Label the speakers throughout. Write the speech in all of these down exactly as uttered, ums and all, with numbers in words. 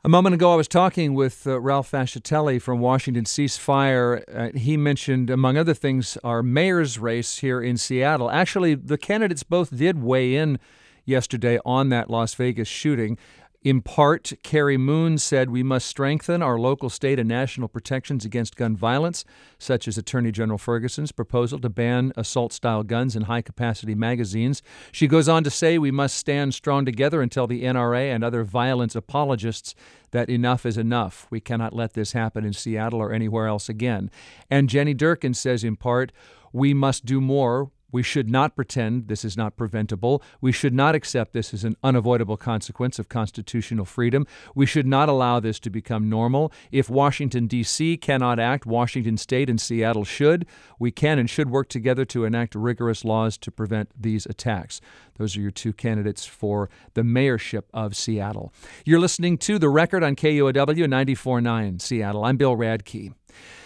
Speaker 1: A moment ago, I was talking with uh, Ralph Fascitelli from Washington Cease Fire. Uh, he mentioned, among other things, our mayor's race here in Seattle. Actually, the candidates both did weigh in yesterday on that Las Vegas shooting. In part, Carrie Moon said we must strengthen our local, state, and national protections against gun violence, such as Attorney General Ferguson's proposal to ban assault-style guns in high-capacity magazines. She goes on to say we must stand strong together and tell the N R A and other violence apologists that enough is enough. We cannot let this happen in Seattle or anywhere else again. And Jenny Durkin says, in part, we must do more. We should not pretend this is not preventable. We should not accept this as an unavoidable consequence of constitutional freedom. We should not allow this to become normal. If Washington, D C cannot act, Washington State and Seattle should. We can and should work together to enact rigorous laws to prevent these attacks. Those are your two candidates for the mayorship of Seattle. You're listening to The Record on K U O W ninety-four point nine Seattle. I'm Bill Radke.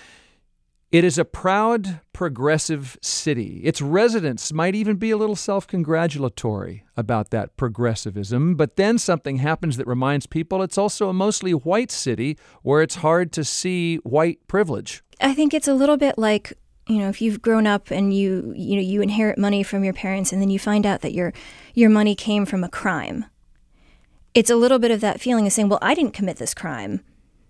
Speaker 1: It is a proud, progressive city. Its residents might even be a little self-congratulatory about that progressivism, but then something happens that reminds people it's also a mostly white city where it's hard to see white privilege.
Speaker 2: I think it's a little bit like, you know, if you've grown up and you, you know, you inherit money from your parents and then you find out that your your money came from a crime. It's a little bit of that feeling of saying, well, I didn't commit this crime.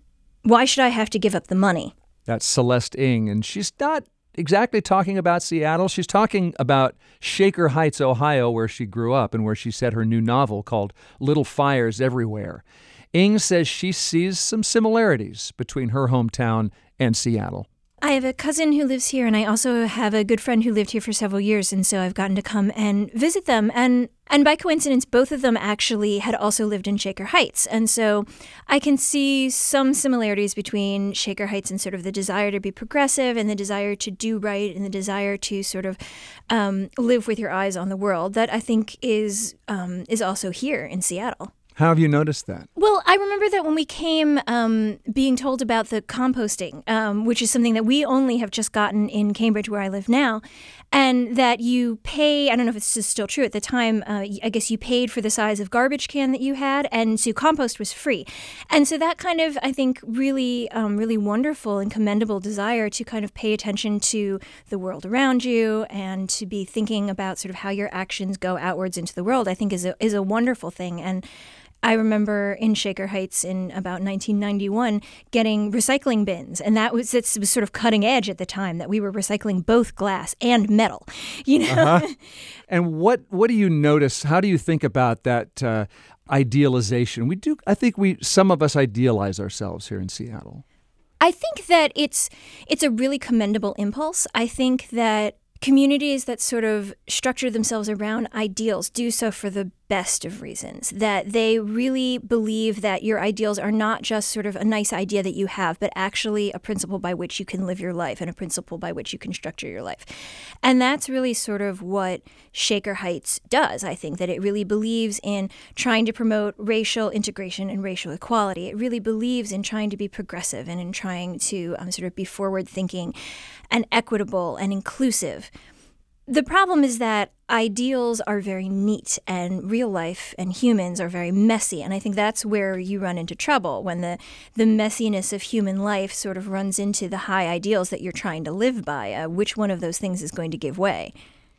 Speaker 2: Why should I have to give up the money?
Speaker 1: That's Celeste Ng, and she's not exactly talking about Seattle. She's talking about Shaker Heights, Ohio, where she grew up and where she set her new novel called Little Fires Everywhere. Ng says she sees some similarities between her hometown and Seattle.
Speaker 2: I have a cousin who lives here, and I also have a good friend who lived here for several years, and so I've gotten to come and visit them. And and by coincidence, both of them actually had also lived in Shaker Heights. And so I can see some similarities between Shaker Heights and sort of the desire to be progressive and the desire to do right and the desire to sort of um, live with your eyes on the world that I think is um, is also here in Seattle.
Speaker 1: How have you noticed that?
Speaker 2: Well, I remember that when we came um, being told about the composting, um, which is something that we only have just gotten in Cambridge where I live now, and that you pay, I don't know if this is still true at the time, uh, I guess you paid for the size of garbage can that you had, and so compost was free. And so that kind of, I think, really, um, really wonderful and commendable desire to kind of pay attention to the world around you and to be thinking about sort of how your actions go outwards into the world, I think is a, is a wonderful thing. And I remember in Shaker Heights in about nineteen ninety-one getting recycling bins, and that was it was sort of cutting edge at the time that we were recycling both glass and metal, you know.
Speaker 1: Uh-huh. And what what do you notice? How do you think about that uh, idealization? We do. I think we some of us idealize ourselves here in Seattle.
Speaker 2: I think that it's it's a really commendable impulse. I think that communities that sort of structure themselves around ideals do so for the best of reasons, that they really believe that your ideals are not just sort of a nice idea that you have, but actually a principle by which you can live your life and a principle by which you can structure your life. And that's really sort of what Shaker Heights does. I think that it really believes in trying to promote racial integration and racial equality. It really believes in trying to be progressive and in trying to um, sort of be forward-thinking and equitable and inclusive. The problem is that ideals are very neat and real life and humans are very messy. And I think that's where you run into trouble, when the, the messiness of human life sort of runs into the high ideals that you're trying to live by. Uh, which one of those things is going to give way?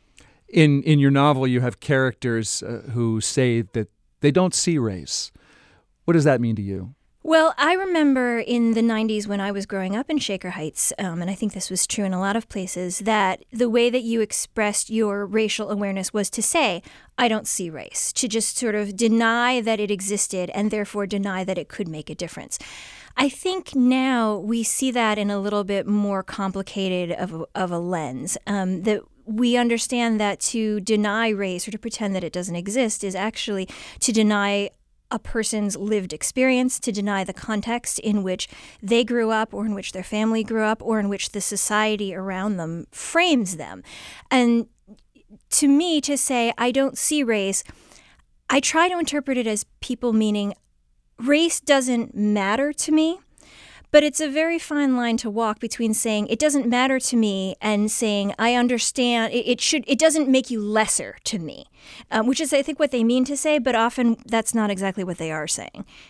Speaker 1: In, in your novel, you have characters uh, who say that they don't see race. What does that mean to you?
Speaker 2: Well, I remember in the nineties when I was growing up in Shaker Heights, um, and I think this was true in a lot of places, that the way that you expressed your racial awareness was to say, I don't see race, to just sort of deny that it existed and therefore deny that it could make a difference. I think now we see that in a little bit more complicated of a, of a lens, um, that we understand that to deny race or to pretend that it doesn't exist is actually to deny a person's lived experience, to deny the context in which they grew up or in which their family grew up or in which the society around them frames them. And to me, to say, I don't see race, I try to interpret it as people meaning race doesn't matter to me. But it's a very fine line to walk between saying it doesn't matter to me and saying I understand it, it should it doesn't make you lesser to me, um, which is I think what they mean to say, but often that's not exactly what they are saying.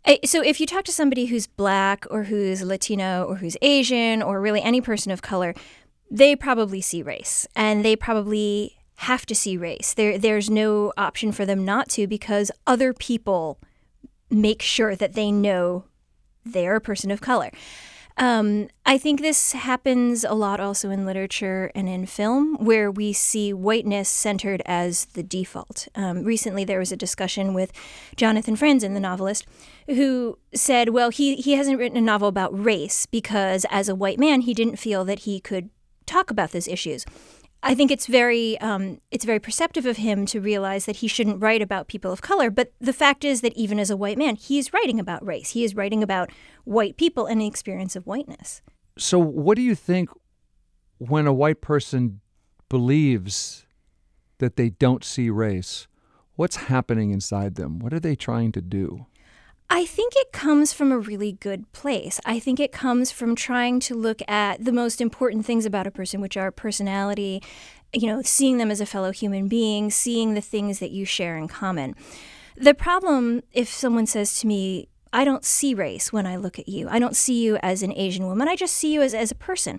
Speaker 2: I- So if you talk to somebody who's Black or who's Latino or who's Asian or really any person of color, they probably see race, and they probably have to see race. There, there's no option for them not to, because other people make sure that they know they're a person of color. Um, I think this happens a lot also in literature and in film, where we see whiteness centered as the default. Um, recently, there was a discussion with Jonathan Franzen, the novelist, who said, well, he, he hasn't written a novel about race because as a white man, he didn't feel that he could talk about those issues. I think it's very um, it's very perceptive of him to realize that he shouldn't write about people of color. But the fact is that even as a white man, he's writing about race. He is writing about white people and the experience of whiteness.
Speaker 1: So what do you think when a white person believes that they don't see race? What's happening inside them? What are they trying to do?
Speaker 2: I think it comes from a really good place. I think it comes from trying to look at the most important things about a person, which are personality, you know, seeing them as a fellow human being, seeing the things that you share in common. The problem, if someone says to me, I don't see race when I look at you, I don't see you as an Asian woman, I just see you as, as a person,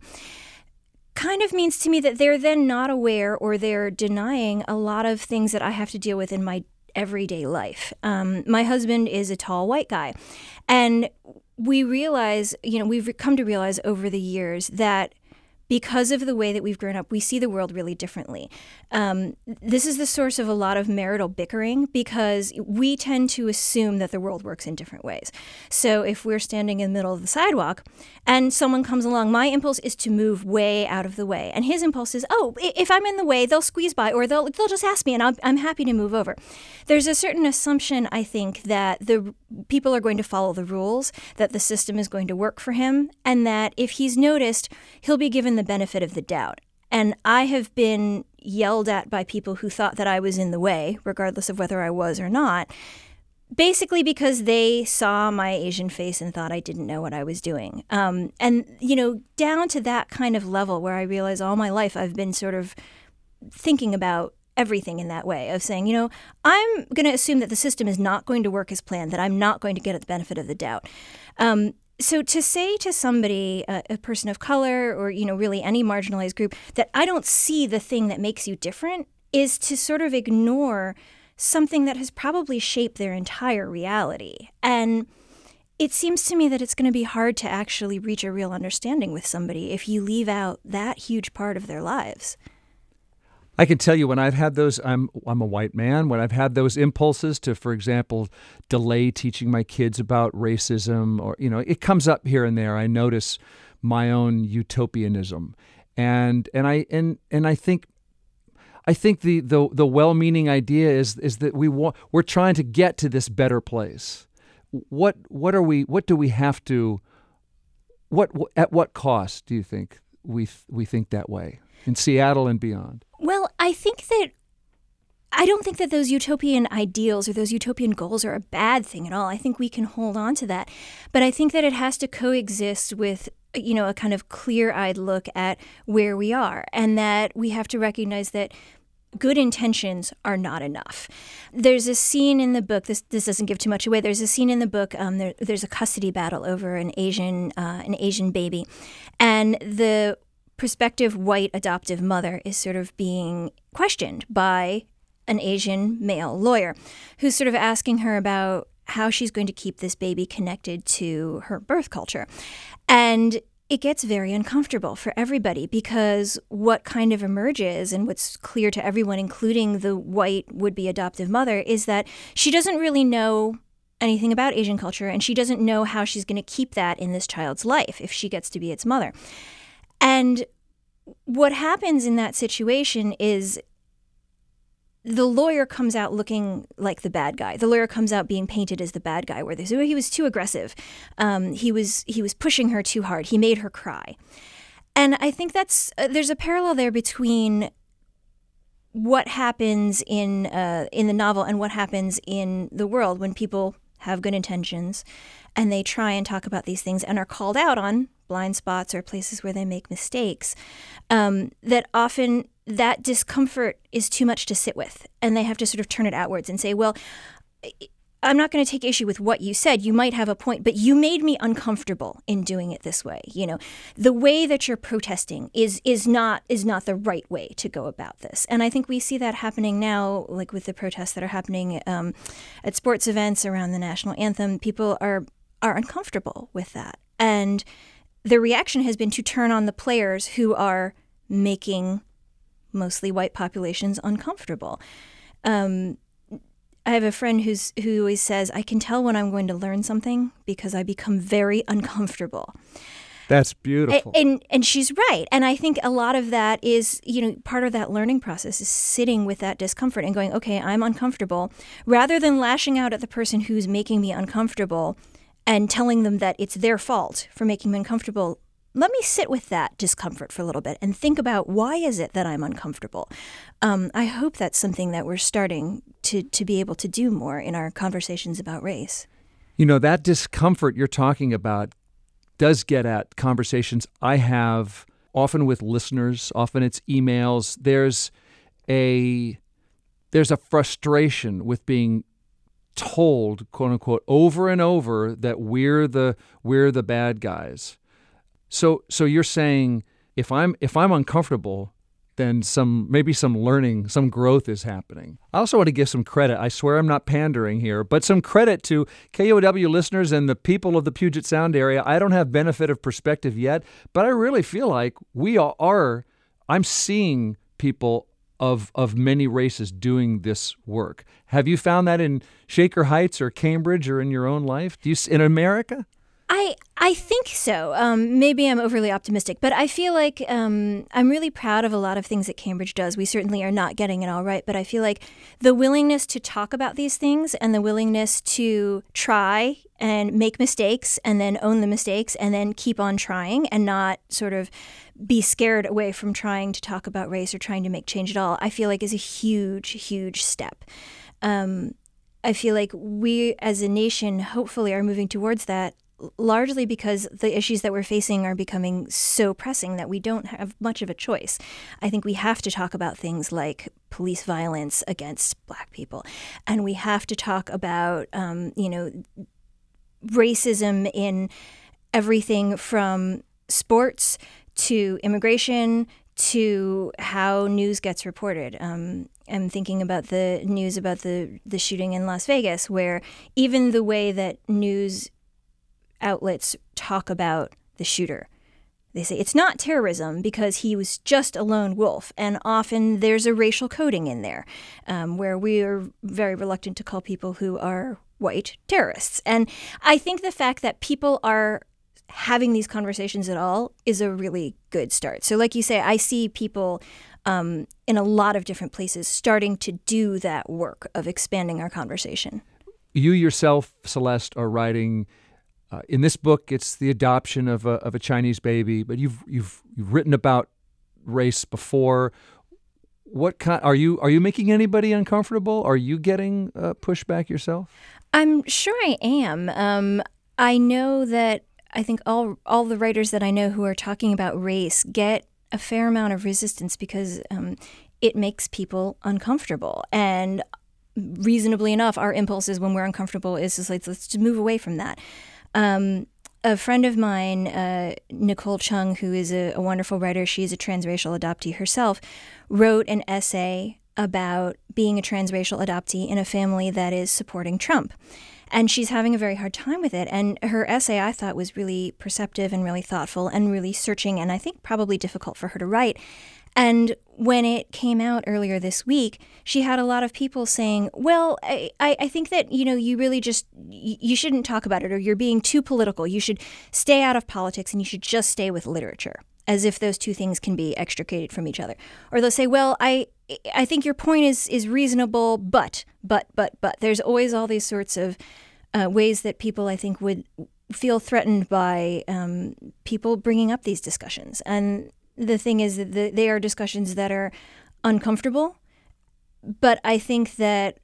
Speaker 2: kind of means to me that they're then not aware, or they're denying a lot of things that I have to deal with in my everyday life. Um, my husband is a tall white guy, and we realize, you know, we've come to realize over the years that because of the way that we've grown up, we see the world really differently. Um, this is the source of a lot of marital bickering, because we tend to assume that the world works in different ways. So if we're standing in the middle of the sidewalk and someone comes along, my impulse is to move way out of the way. And his impulse is, oh, if I'm in the way, they'll squeeze by, or they'll they'll just ask me, and I'll, I'm happy to move over. There's a certain assumption, I think, that the people are going to follow the rules, that the system is going to work for him, and that if he's noticed, he'll be given the benefit of the doubt. And I have been yelled at by people who thought that I was in the way, regardless of whether I was or not, basically because they saw my Asian face and thought I didn't know what I was doing. Um, and, you know, down to that kind of level where I realize all my life I've been sort of thinking about everything in that way, of saying, you know, I'm going to assume that the system is not going to work as planned, that I'm not going to get the benefit of the doubt. Um, so to say to somebody, uh, a person of color, or, you know, really any marginalized group, that I don't see the thing that makes you different, is to sort of ignore something that has probably shaped their entire reality. And it seems to me that it's going to be hard to actually reach a real understanding with somebody if you leave out that huge part of their lives.
Speaker 1: I can tell you when I've had those, I'm I'm a white man, when I've had those impulses to, for example, delay teaching my kids about racism, or, you know, it comes up here and there. I notice my own utopianism. And and I and and I think I think the the, the well-meaning idea is is that we want we're trying to get to this better place. What what are we what do we have to what at what cost do you think we we think that way in Seattle and beyond?
Speaker 2: Well, I think that I don't think that those utopian ideals or those utopian goals are a bad thing at all. I think we can hold on to that. But I think that it has to coexist with, you know, a kind of clear-eyed look at where we are, and that we have to recognize that good intentions are not enough. There's a scene in the book, this this doesn't give too much away, there's a scene in the book, um, there, there's a custody battle over an Asian uh, an Asian baby, and the prospective white adoptive mother is sort of being questioned by an Asian male lawyer who's sort of asking her about how she's going to keep this baby connected to her birth culture. And it gets very uncomfortable for everybody, because what kind of emerges, and what's clear to everyone, including the white would-be adoptive mother, is that she doesn't really know anything about Asian culture, and she doesn't know how she's going to keep that in this child's life if she gets to be its mother. And what happens in that situation is the lawyer comes out looking like the bad guy. The lawyer comes out being painted as the bad guy, where they say, oh, he was too aggressive. Um, he was he was pushing her too hard. He made her cry. And I think that's uh, there's a parallel there between what happens in uh, in the novel and what happens in the world when people have good intentions and they try and talk about these things and are called out on blind spots or places where they make mistakes, um, that often that discomfort is too much to sit with, and they have to sort of turn it outwards and say, well, I'm not going to take issue with what you said. You might have a point, but you made me uncomfortable in doing it this way. You know, the way that you're protesting is is not is not the right way to go about this. And I think we see that happening now, like with the protests that are happening um, at sports events around the national anthem. People are are uncomfortable with that, and the reaction has been to turn on the players who are making mostly white populations uncomfortable. Um, I have a friend who's who always says, I can tell when I'm going to learn something because I become very uncomfortable.
Speaker 1: That's beautiful.
Speaker 2: And, and and she's right. And I think a lot of that is, you know, part of that learning process is sitting with that discomfort and going, okay, I'm uncomfortable, rather than lashing out at the person who's making me uncomfortable and telling them that it's their fault for making me uncomfortable. Let me sit with that discomfort for a little bit and think about, why is it that I'm uncomfortable? Um, I hope that's something that we're starting to, to be able to do more in our conversations about race.
Speaker 1: You know, that discomfort you're talking about does get at conversations I have often with listeners. Often it's emails. There's a there's a frustration with being told, quote unquote, over and over that we're the we're the bad guys. So so you're saying if I'm if I'm uncomfortable, then some maybe some learning, some growth is happening. I also want to give some credit. I swear I'm not pandering here, but some credit to K O W listeners and the people of the Puget Sound area. I don't have benefit of perspective yet, but I really feel like we are, I'm seeing people of of many races doing this work. Have you found that in Shaker Heights or Cambridge or in your own life? Do you in America?
Speaker 2: I I think so. Um, maybe I'm overly optimistic, but I feel like um, I'm really proud of a lot of things that Cambridge does. We certainly are not getting it all right, but I feel like the willingness to talk about these things and the willingness to try and make mistakes and then own the mistakes and then keep on trying and not sort of be scared away from trying to talk about race or trying to make change at all, I feel like is a huge, huge step. Um, I feel like we as a nation hopefully are moving towards that, largely because the issues that we're facing are becoming so pressing that we don't have much of a choice. I think we have to talk about things like police violence against Black people, and we have to talk about, um, you know, racism in everything from sports to immigration to how news gets reported. Um, I'm thinking about the news about the, the shooting in Las Vegas, where even the way that news outlets talk about the shooter, they say it's not terrorism because he was just a lone wolf. And often there's a racial coding in there, um, where we are very reluctant to call people who are white terrorists. And I think the fact that people are having these conversations at all is a really good start. So like you say, I see people um, in a lot of different places starting to do that work of expanding our conversation.
Speaker 1: You yourself, Celeste, are writing Uh, in this book, it's the adoption of a of a Chinese baby, but you've you've you've written about race before. What kind are you are you making anybody uncomfortable? Are you getting uh, pushback yourself?
Speaker 2: I'm sure I am. Um, I know that I think all all the writers that I know who are talking about race get a fair amount of resistance because um, it makes people uncomfortable. And reasonably enough, our impulses when we're uncomfortable is just like, let's just move away from that. Um, a friend of mine, uh, Nicole Chung, who is a, a wonderful writer, she's a transracial adoptee herself, wrote an essay about being a transracial adoptee in a family that is supporting Trump. And she's having a very hard time with it. And her essay, I thought, was really perceptive and really thoughtful and really searching, and I think probably difficult for her to write. And when it came out earlier this week, she had a lot of people saying, well, I, I think that, you know, you really just, you shouldn't talk about it, or you're being too political. You should stay out of politics and you should just stay with literature, as if those two things can be extricated from each other. Or they'll say, well, I I think your point is, is reasonable, but, but, but, but. There's always all these sorts of uh, ways that people, I think, would feel threatened by um, people bringing up these discussions. And the thing is that the, they are discussions that are uncomfortable, but I think that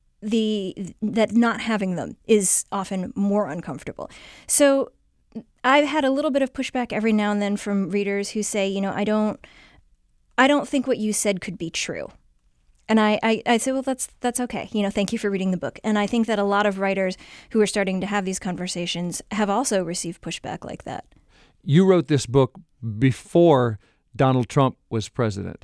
Speaker 2: the that not having them is often more uncomfortable. So I've had a little bit of pushback every now and then from readers who say, you know, I don't, I don't think what you said could be true. And I, I, I said, well, that's that's okay. You know, thank you for reading the book. And I think that a lot of writers who are starting to have these conversations have also received pushback like that.
Speaker 1: You wrote this book before Donald Trump was president.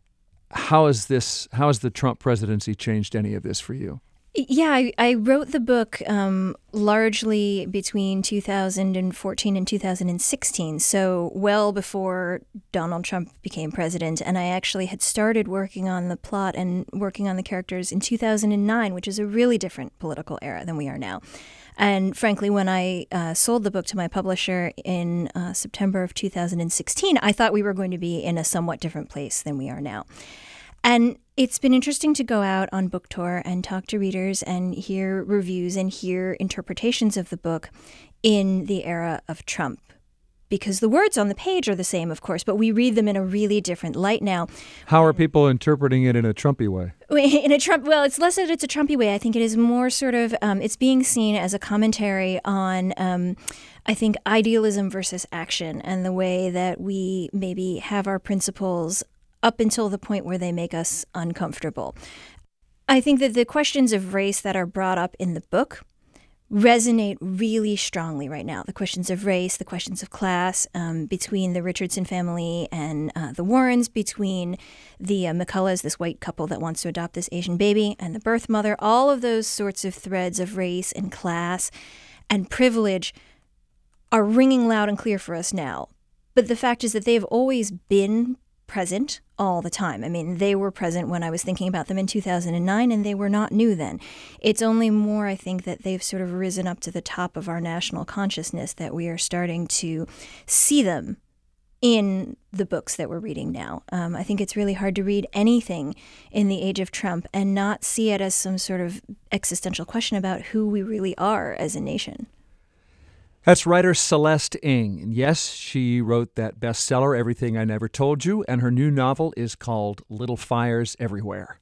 Speaker 1: How is this? How has the Trump presidency changed any of this for you?
Speaker 2: Yeah, I, I wrote the book um, largely between two thousand fourteen and two thousand sixteen, so well before Donald Trump became president. And I actually had started working on the plot and working on the characters in two thousand nine, which is a really different political era than we are now. And frankly, when I uh, sold the book to my publisher in uh, September of two thousand sixteen, I thought we were going to be in a somewhat different place than we are now. And it's been interesting to go out on book tour and talk to readers and hear reviews and hear interpretations of the book in the era of Trump. Because the words on the page are the same, of course, but we read them in a really different light now.
Speaker 1: How are people interpreting it in a Trumpy way?
Speaker 2: In a Trump, well, it's less that it's a Trumpy way. I think it is more sort of, um, it's being seen as a commentary on, um, I think, idealism versus action and the way that we maybe have our principles up until the point where they make us uncomfortable. I think that the questions of race that are brought up in the book resonate really strongly right now. The questions of race, the questions of class, um, between the Richardson family and uh, the Warrens, between the uh, McCulloughs, this white couple that wants to adopt this Asian baby, and the birth mother, all of those sorts of threads of race and class and privilege are ringing loud and clear for us now. But the fact is that they've always been present all the time. I mean, they were present when I was thinking about them in two thousand nine, and they were not new then. It's only more, I think, that they've sort of risen up to the top of our national consciousness that we are starting to see them in the books that we're reading now. Um, I think it's really hard to read anything in the age of Trump and not see it as some sort of existential question about who we really are as a nation.
Speaker 1: That's writer Celeste Ng. And yes, she wrote that bestseller, Everything I Never Told You, and her new novel is called Little Fires Everywhere.